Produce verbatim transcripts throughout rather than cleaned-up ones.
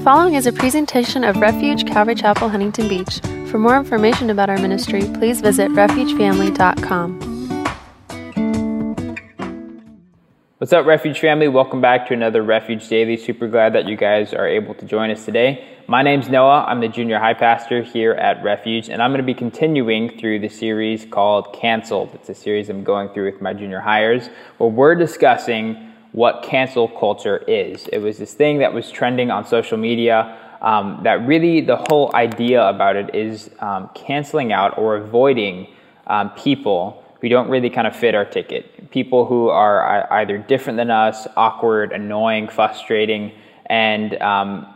following is a presentation of Refuge Calvary Chapel, Huntington Beach. For more information about our ministry, please visit refuge family dot com. What's up, Refuge family? Welcome back to another Refuge Daily. Super glad that you guys are able to join us today. My name's Noah. I'm the junior high pastor here at Refuge, and I'm going to be continuing through the series called Canceled. It's a series I'm going through with my junior hires, where we're discussing what cancel culture is. It was this thing that was trending on social media um, that really the whole idea about it is um, canceling out or avoiding um, people who don't really kind of fit our ticket. People who are either different than us, awkward, annoying, frustrating, and um,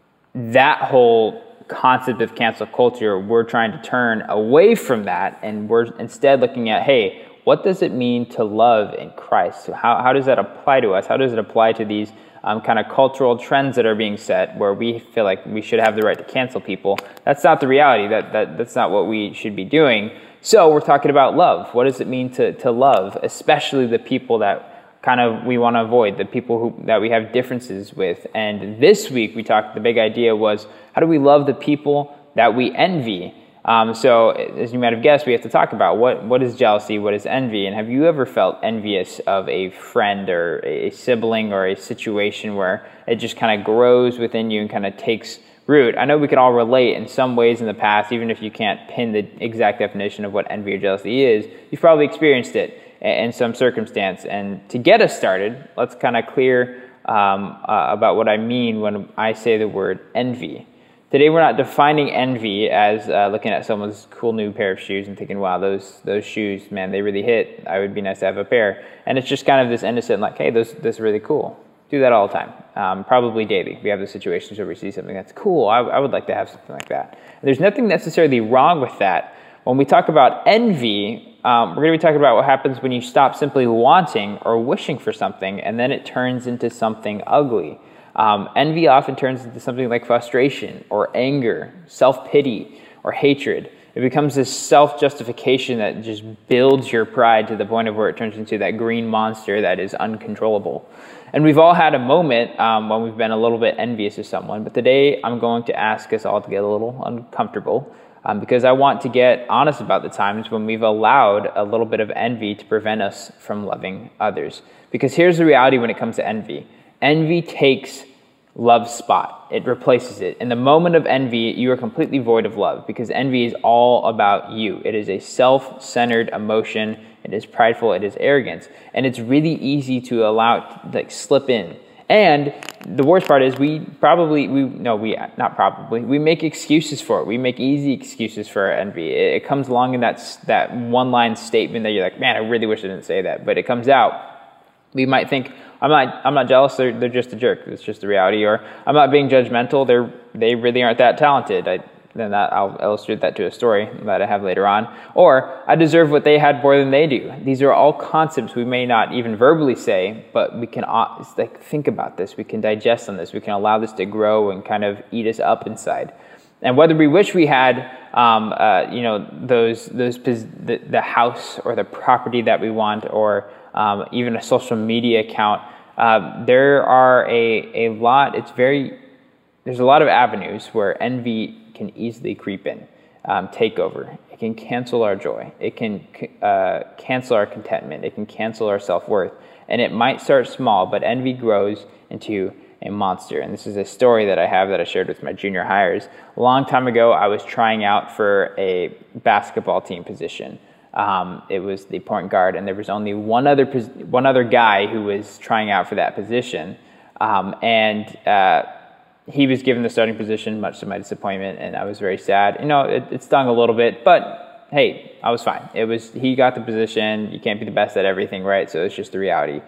that whole concept of cancel culture, we're trying to turn away from that, and we're instead looking at, hey, what does it mean to love in Christ? So how, how does that apply to us? How does it apply to these um, kind of cultural trends that are being set where we feel like we should have the right to cancel people? That's not the reality. That, that That's not what we should be doing. So we're talking about love. What does it mean to, to love, especially the people that kind of we want to avoid, the people who that we have differences with? And this week we talked, the big idea was, how do we love the people that we envy? Um, so as you might have guessed, we have to talk about what, what is jealousy, what is envy, and have you ever felt envious of a friend or a sibling or a situation where it just kind of grows within you and kind of takes root? I know we can all relate in some ways in the past, even if you can't pin the exact definition of what envy or jealousy is, you've probably experienced it in some circumstance. And to get us started, let's kind of clear um, uh, about what I mean when I say the word envy. Today we're not defining envy as uh, looking at someone's cool new pair of shoes and thinking, wow, those those shoes, man, they really hit. I would be nice to have a pair. And it's just kind of this innocent, like, hey, those this is really cool. Do that all the time, um, probably daily. We have the situations where we see something that's cool. I, I would like to have something like that. There's nothing necessarily wrong with that. When we talk about envy, um, we're going to be talking about what happens when you stop simply wanting or wishing for something, and then it turns into something ugly. Um, envy often turns into something like frustration or anger, self-pity or hatred. It becomes this self-justification that just builds your pride to the point of where it turns into that green monster that is uncontrollable. And we've all had a moment um, when we've been a little bit envious of someone, but today I'm going to ask us all to get a little uncomfortable um, because I want to get honest about the times when we've allowed a little bit of envy to prevent us from loving others. Because here's the reality when it comes to envy. Envy takes love's spot. It replaces it. In the moment of envy, you are completely void of love because envy is all about you. It is a self-centered emotion. It is prideful. It is arrogance. And it's really easy to allow it to like slip in. And the worst part is we probably, we no, we not probably, we make excuses for it. We make easy excuses for our envy. It, it comes along in that, that one-line statement that you're like, man, I really wish I didn't say that. But it comes out. We might think, I'm not I'm not jealous, they're, they're just a jerk. It's just the reality. Or I'm not being judgmental, they're, they really aren't that talented. I, then that, I'll illustrate that to a story that I have later on. Or I deserve what they had more than they do. These are all concepts we may not even verbally say, but we can uh, like think about this. We can digest on this. We can allow this to grow and kind of eat us up inside. And whether we wish we had, um, uh, you know, those those the, the house or the property that we want, or um, even a social media account, uh, there are a a lot. It's very there's a lot of avenues where envy can easily creep in, um, take over. It can cancel our joy. It can uh, cancel our contentment. It can cancel our self-worth. And it might start small, but envy grows into a monster. And this is a story that I have that I shared with my junior hires. A long time ago, I was trying out for a basketball team position. Um, it was the point guard, and there was only one other one other guy who was trying out for that position. Um, and uh, he was given the starting position, much to my disappointment, and I was very sad. You know, it, it stung a little bit, but hey, I was fine. It was he got the position. You can't be the best at everything, right? So it's just the reality.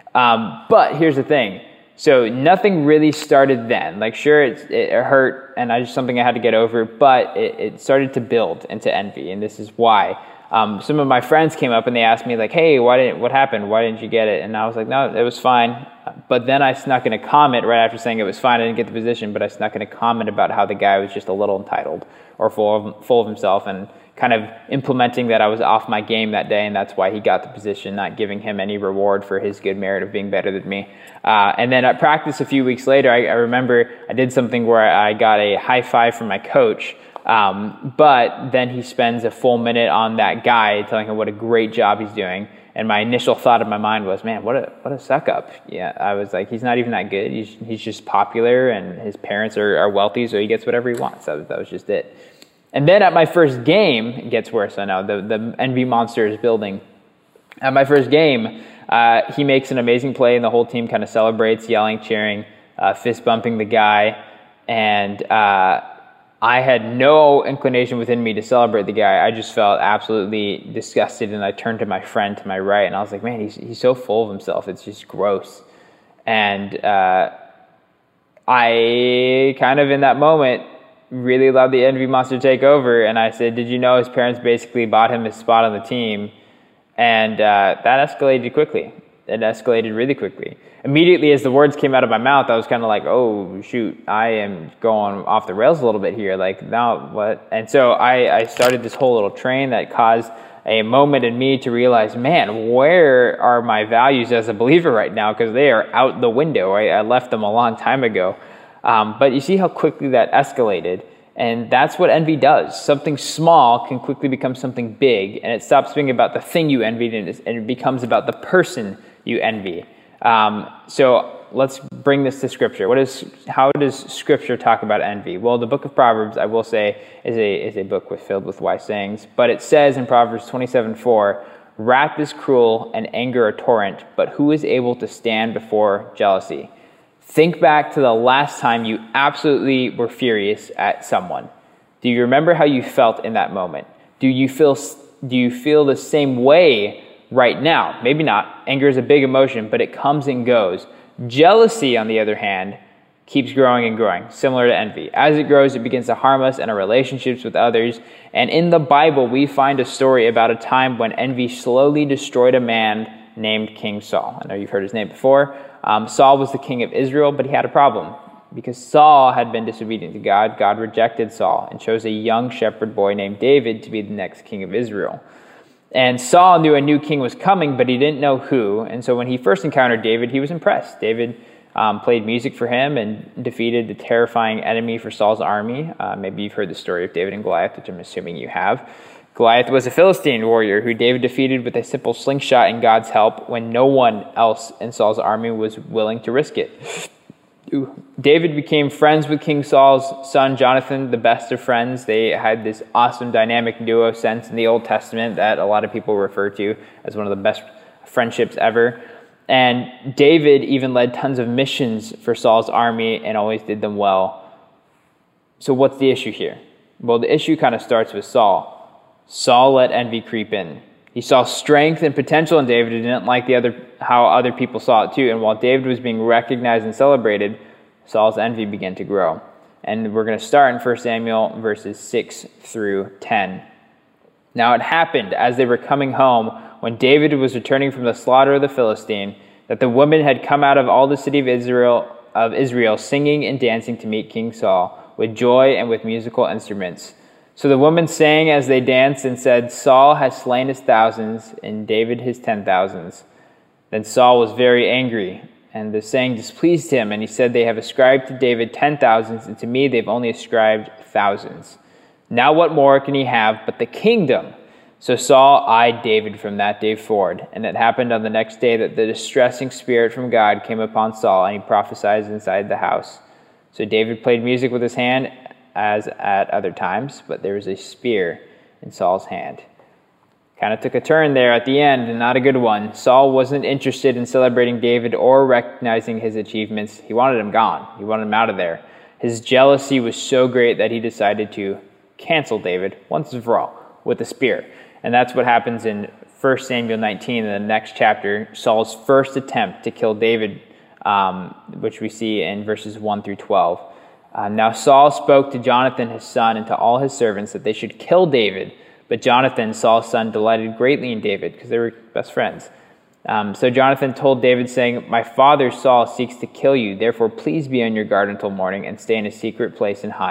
Um, but here's the thing. So nothing really started then. Like, sure, it, it hurt, and I just something I had to get over, but it, it started to build into envy, and this is why. Um, some of my friends came up and they asked me, like, hey, why didn't, what happened? Why didn't you get it? And I was like, no, it was fine. But then I snuck in a comment right after saying it was fine. I didn't get the position, but I snuck in a comment about how the guy was just a little entitled or full of, full of himself and kind of implementing that I was off my game that day, and that's why he got the position, not giving him any reward for his good merit of being better than me. Uh, and then at practice a few weeks later, I, I remember I did something where I got a high five from my coach, um, but then he spends a full minute on that guy telling him what a great job he's doing. And my initial thought in my mind was, man, what a what a suck up. Yeah, I was like, he's not even that good. He's he's just popular, and his parents are, are wealthy, so he gets whatever he wants. That was, that was just it. And then at my first game, it gets worse. I know the the envy monster is building. At my first game, uh, he makes an amazing play, and the whole team kind of celebrates, yelling, cheering, uh, fist bumping the guy, and uh, I had no inclination within me to celebrate the guy. I just felt absolutely disgusted, and I turned to my friend to my right, and I was like, man, he's he's so full of himself. It's just gross. And uh, I kind of in that moment really let the envy monster take over, and I said, did you know his parents basically bought him his spot on the team? And uh, that escalated quickly. It escalated really quickly. Immediately as the words came out of my mouth, I was kind of like, oh, shoot, I am going off the rails a little bit here. Like, now what? And so I, I started this whole little train that caused a moment in me to realize, man, where are my values as a believer right now? Because they are out the window. I, I left them a long time ago. Um, but you see how quickly that escalated. And that's what envy does. Something small can quickly become something big, and it stops being about the thing you envied, and it becomes about the person you envy. Um, so let's bring this to Scripture. What is, how does Scripture talk about envy? Well, the book of Proverbs, I will say, is a is a book with, filled with wise sayings. But it says in Proverbs twenty-seven four, wrath is cruel and anger a torrent, but who is able to stand before jealousy? Think back to the last time you absolutely were furious at someone. Do you remember how you felt in that moment? Do you feel do you feel the same way right now? Maybe not. Anger is a big emotion, but it comes and goes. Jealousy, on the other hand, keeps growing and growing, similar to envy. As it grows, it begins to harm us and our relationships with others. And in the Bible, we find a story about a time when envy slowly destroyed a man named King Saul. I know you've heard his name before. Um, Saul was the king of Israel, but he had a problem. Because Saul had been disobedient to God, God rejected Saul and chose a young shepherd boy named David to be the next king of Israel. And Saul knew a new king was coming, but he didn't know who. And so when he first encountered David, he was impressed. David um, played music for him and defeated the terrifying enemy for Saul's army. Uh, maybe you've heard the story of David and Goliath, which I'm assuming you have. Goliath was a Philistine warrior who David defeated with a simple slingshot and God's help when no one else in Saul's army was willing to risk it. David became friends with King Saul's son Jonathan, the best of friends. They had this awesome dynamic duo sense in the Old Testament that a lot of people refer to as one of the best friendships ever. And David even led tons of missions for Saul's army and always did them well. So what's the issue here? Well, the issue kind of starts with Saul. Saul let envy creep in. He saw strength and potential in David and didn't like the other how other people saw it too. And while David was being recognized and celebrated, Saul's envy began to grow. And we're going to start in First Samuel verses six through ten. Now it happened as they were coming home, when David was returning from the slaughter of the Philistine, that the women had come out of all the city of Israel, of Israel singing and dancing to meet King Saul with joy and with musical instruments. So the women sang as they danced and said, Saul has slain his thousands and David his ten thousands. Then Saul was very angry, and the saying displeased him, and he said, they have ascribed to David ten thousands, and to me they've only ascribed thousands. Now what more can he have but the kingdom? So Saul eyed David from that day forward, and it happened on the next day that the distressing spirit from God came upon Saul, and he prophesied inside the house. So David played music with his hand, as at other times, but there was a spear in Saul's hand. Kind of took a turn there at the end, and not a good one. Saul wasn't interested in celebrating David or recognizing his achievements. He wanted him gone. He wanted him out of there. His jealousy was so great that he decided to cancel David once and for all with a spear. And that's what happens in First Samuel nineteen, in the next chapter, Saul's first attempt to kill David, um, which we see in verses one through twelve. Uh, now Saul spoke to Jonathan his son and to all his servants that they should kill David. But Jonathan, Saul's son, delighted greatly in David because they were best friends. Um, so Jonathan told David, saying, my father Saul seeks to kill you. Therefore, please be on your guard until morning and stay in a secret place and hide.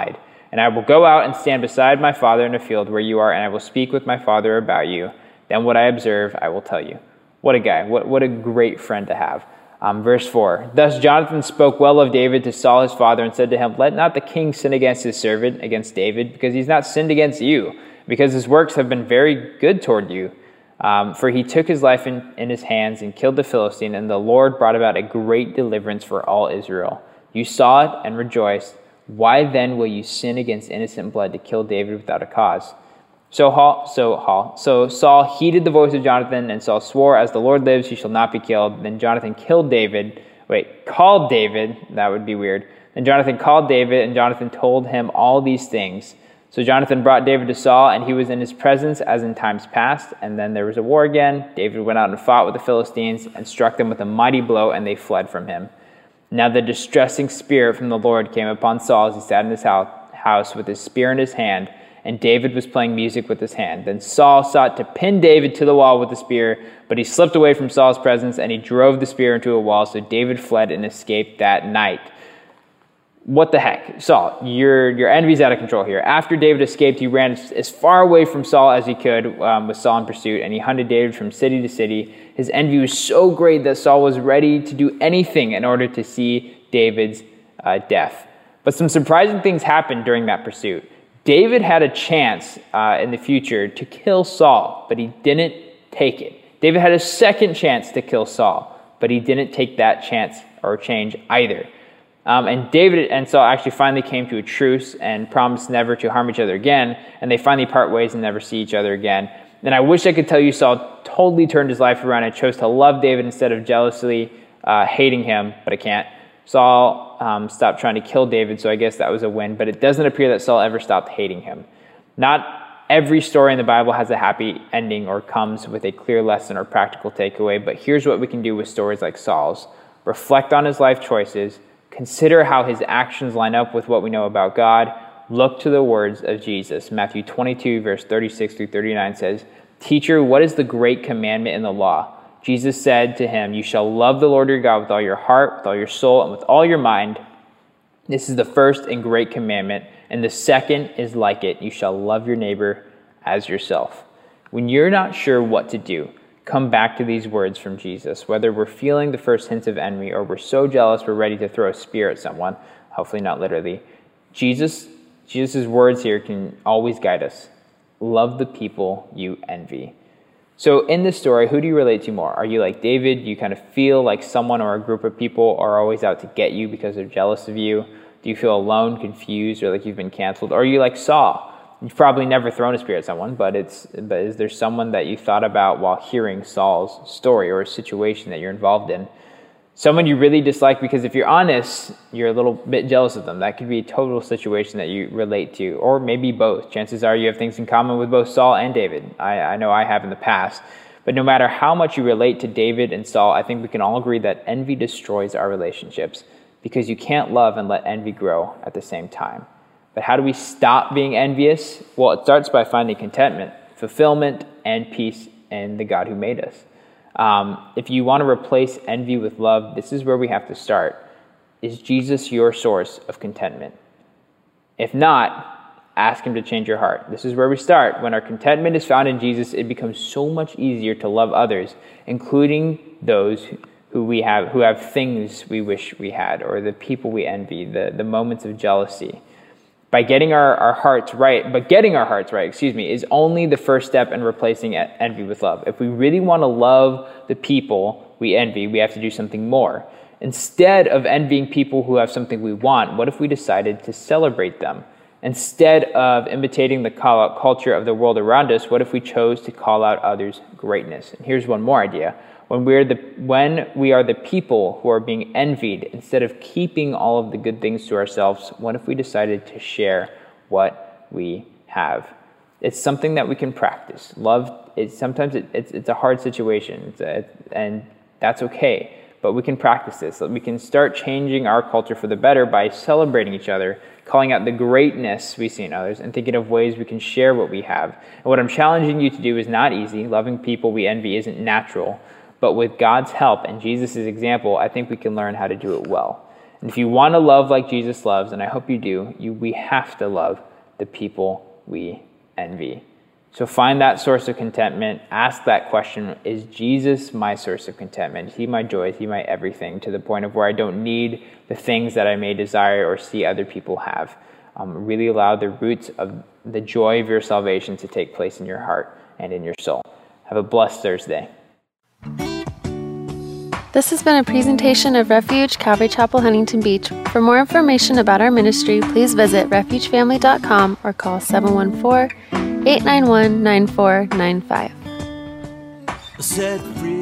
And I will go out and stand beside my father in a field where you are, and I will speak with my father about you. Then what I observe, I will tell you." What a guy. What, what a great friend to have. Um, verse four, "Thus Jonathan spoke well of David to Saul his father and said to him, 'Let not the king sin against his servant, against David, because he's not sinned against you, because his works have been very good toward you. Um, for he took his life in, in his hands and killed the Philistine, and the Lord brought about a great deliverance for all Israel. You saw it and rejoiced. Why then will you sin against innocent blood to kill David without a cause?' So, Hall, so, Hall, so Saul heeded the voice of Jonathan, and Saul swore, 'As the Lord lives, he shall not be killed.' Then Jonathan killed David. Wait, called David. That would be weird. Then Jonathan called David, and Jonathan told him all these things. So Jonathan brought David to Saul, and he was in his presence as in times past. And then there was a war again. David went out and fought with the Philistines and struck them with a mighty blow, and they fled from him. Now the distressing spirit from the Lord came upon Saul as he sat in his house with his spear in his hand, and David was playing music with his hand. Then Saul sought to pin David to the wall with the spear, but he slipped away from Saul's presence, and he drove the spear into a wall. So David fled and escaped that night." What the heck? Saul, your your envy's out of control here. After David escaped, he ran as far away from Saul as he could, um, with Saul in pursuit, and he hunted David from city to city. His envy was so great that Saul was ready to do anything in order to see David's uh, death. But some surprising things happened during that pursuit. David had a chance uh, in the future to kill Saul, but he didn't take it. David had a second chance to kill Saul, but he didn't take that chance or change either. Um, and David and Saul actually finally came to a truce and promised never to harm each other again, and they finally part ways and never see each other again. And I wish I could tell you Saul totally turned his life around and chose to love David instead of jealously uh, hating him, but I can't. Saul um, stopped trying to kill David, so I guess that was a win, but it doesn't appear that Saul ever stopped hating him. Not every story in the Bible has a happy ending or comes with a clear lesson or practical takeaway, but here's what we can do with stories like Saul's. Reflect on his life choices, consider how his actions line up with what we know about God, look to the words of Jesus. Matthew twenty-two, verse thirty-six through thirty-nine says, "Teacher, what is the great commandment in the law?" Jesus said to him, "You shall love the Lord your God with all your heart, with all your soul, and with all your mind. This is the first and great commandment, and the second is like it. You shall love your neighbor as yourself." When you're not sure what to do, come back to these words from Jesus. Whether we're feeling the first hints of envy or we're so jealous we're ready to throw a spear at someone, hopefully not literally, Jesus, Jesus' words here can always guide us. Love the people you envy. So in this story, who do you relate to more? Are you like David? You kind of feel like someone or a group of people are always out to get you because they're jealous of you? Do you feel alone, confused, or like you've been canceled? Or are you like Saul? You've probably never thrown a spear at someone, but it's but is there someone that you thought about while hearing Saul's story or a situation that you're involved in? Someone you really dislike because if you're honest, you're a little bit jealous of them. That could be a total situation that you relate to, or maybe both. Chances are you have things in common with both Saul and David. I, I know I have in the past. But no matter how much you relate to David and Saul, I think we can all agree that envy destroys our relationships because you can't love and let envy grow at the same time. But how do we stop being envious? Well, it starts by finding contentment, fulfillment, and peace in the God who made us. Um, if you want to replace envy with love, this is where we have to start. Is Jesus your source of contentment? If not, ask him to change your heart. This is where we start. When our contentment is found in Jesus, it becomes so much easier to love others, including those who we have, who have things we wish we had, or the people we envy, the, the moments of jealousy. By getting our, our hearts right, but getting our hearts right, excuse me, is only the first step in replacing envy with love. If we really want to love the people we envy, we have to do something more. Instead of envying people who have something we want, what if we decided to celebrate them? Instead of imitating the call-out culture of the world around us, what if we chose to call out others' greatness? And here's one more idea. When we're the when we are the people who are being envied, instead of keeping all of the good things to ourselves, what if we decided to share what we have? It's something that we can practice. Love is sometimes it, it's it's a hard situation, it's a, and that's okay. But we can practice this. We can start changing our culture for the better by celebrating each other, calling out the greatness we see in others, and thinking of ways we can share what we have. And what I'm challenging you to do is not easy. Loving people we envy isn't natural. But with God's help and Jesus' example, I think we can learn how to do it well. And if you want to love like Jesus loves, and I hope you do, you, we have to love the people we envy. So find that source of contentment. Ask that question, is Jesus my source of contentment? Is he my joy? Is he my everything? To the point of where I don't need the things that I may desire or see other people have. Um, really allow the roots of the joy of your salvation to take place in your heart and in your soul. Have a blessed Thursday. This has been a presentation of Refuge Calvary Chapel, Huntington Beach. For more information about our ministry, please visit refuge family dot com or call seven one four, eight nine one, nine four nine five. Set free.